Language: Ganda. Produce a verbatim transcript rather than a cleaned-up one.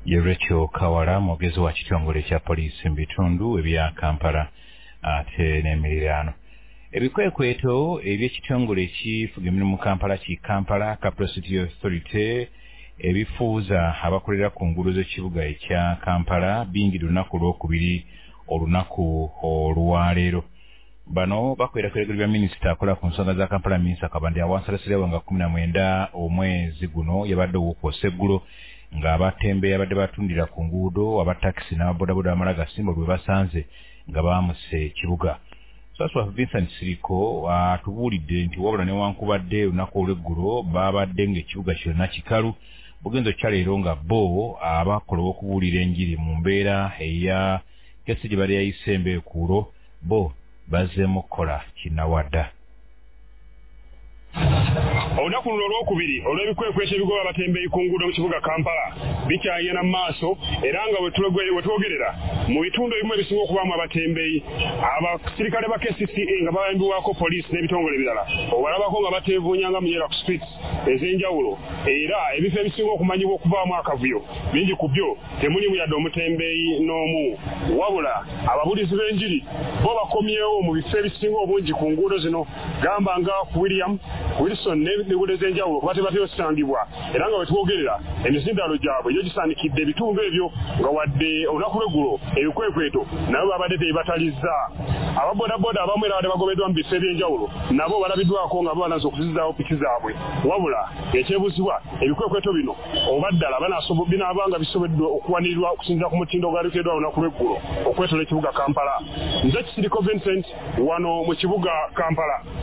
ye Rachel Kawala mwogezi wa kitongole kya poliisi mu bitundu ebya Kampala ate n'emiriraano. Ebikwekweto eby'ekitongole ekifuga emirimu mu Kampala ki Kampala Capital City Authority ebifuuza abakolera ku nguudo z'ekibuga ekya Kampala bingi lunaku lwokubiri olunaku olwaleero. Bano bakwera kulegerwa minisita akola ku nsonga za Kampala Minisita Kabandi awansalasira wanga kumi na mwenda omwezi guno yabadde ow'okwose eggulo ng'abatembe abadde batundira ku nguudo abatakisi n'ababodaboda amalaga simbo bwe basanze nga baamuse ekibuga. Saswa Vincent Siriko atubuulidde nti wabula newankubadde olunaku olw'eggulo babadde ng'ekibuga kyonna kikalu bugenzo kyaleero nga bo abakola okubuulira enjiri mu mbeera eya kesi gye bali yayisembe kuulo bo bazzeemu kukola kinnawadda. Olunaku luno olwokubiri olw'ebikwekweto ebigoba abatembeeyi ku nguudo mu kibuga Kampala bikyayina mu maaso era nga wetwogerera mu bitundu ebimu ebisinga okubaamu abatembeeyi abasirikale ba K C C A nga bayambibwako poliisi n'ebitongole ebirala obalabako nga bateevuunyanga mu Yellow Streets ez'enjawulo era ebifo ebisinga okumanyibwa okuvaamu akavuyo bingi ku byo temulimu yadde omutembeeyi n'omu wabula ababulizi b'enjiri bo bakomyewo mu bifo ebisinga obungi ku nguudo zino gamba nga ku William Wilson n'ebigudo ez'enjawulo kuba tebatera osangibwa era nga wetwogerera emizindalo gyabwe iyo gisaanikidde ebitundu ebyo nga wadde olunaku lw'eggulo ebikwekweto nabo babadde tebibatalizza. Ababodaboda abamu era badde bagobeddwa mu bifo eby'enjawulo nabo balabiddwako nga banaza okuzizaawo piki zaabwe wabula ekyebuzibwa ebikwekweto bino oba ddala binaabanga bisoboddwa okuwanirirwa okusinziira ku mutindo ogwaleeteddwa olunaku lw'eggulo okwetola ekibuga Kampala. Nze Kisiriko Vincent wano mu kibuga Kampala.